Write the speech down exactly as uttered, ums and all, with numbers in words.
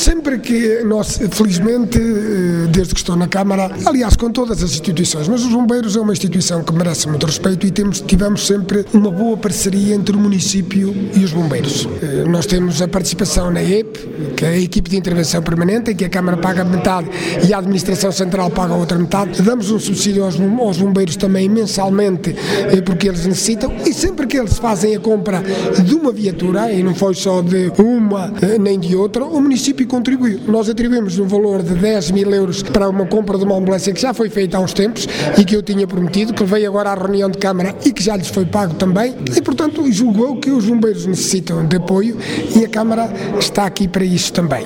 sempre que nós, felizmente, desde que estou na Câmara, aliás, com todas as instituições, mas os bombeiros é uma instituição que merece muito respeito e temos, tivemos sempre uma boa parceria entre o município e os bombeiros. Nós temos a participação na E P, que é a equipe de intervenção permanente, em que a Câmara paga metade e a Administração Central paga a outra metade. Damos um subsídio aos, aos bombeiros também mensalmente, porque eles necessitam, e sempre que eles fazem a compra de uma viatura, e não foi só de uma nem de outra, o município contribuiu. Nós atribuímos um valor de dez mil euros para uma compra de uma ambulância que já foi feita há uns tempos e que eu tinha prometido, que veio agora à reunião de Câmara e que já lhes foi pago também, e portanto julgou que os bombeiros necessitam de apoio e a Câmara está aqui para isso também.